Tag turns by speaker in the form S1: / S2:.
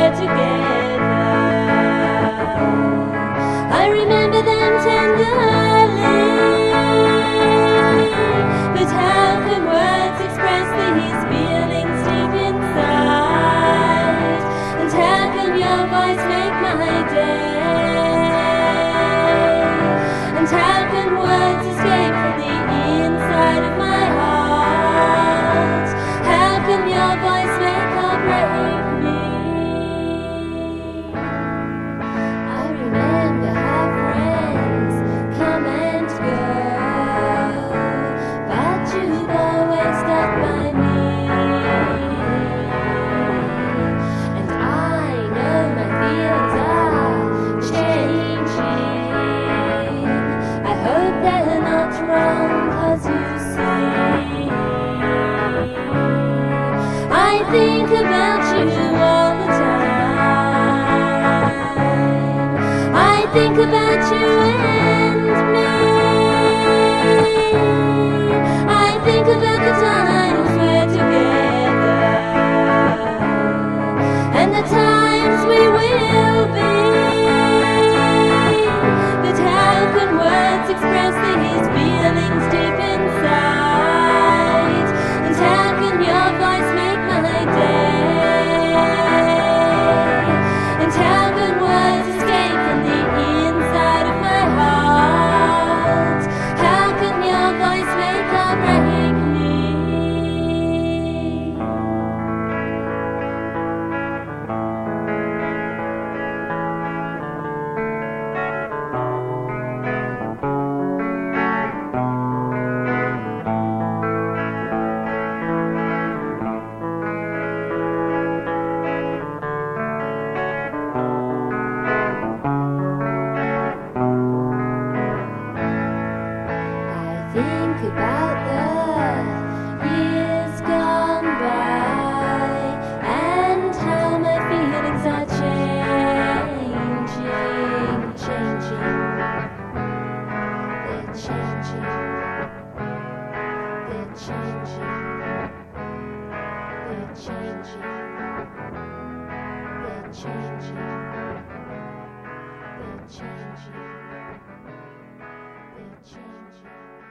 S1: we're together. I remember them tenderly, but how can words express these feelings deep inside? And how can your voice make my day? And how can words escape from the inside of my heart? How can your voice make or break me? I remember how friends come and go, but you've always stuck by me. And I know my feelings are changing. I hope they're not wrong, 'cause you see, I think about you all the time. I think about you and me. I think about the times we're together, and the times we will be. But how can words express these feelings deep inside? And how can your voice make my day? And how can words escape from the inside of my heart? How can your voice make or break me? Think about the years gone by, and how my feelings are changing, changing. They're changing, they're changing, they're changing, they're changing, they're changing, they're changing.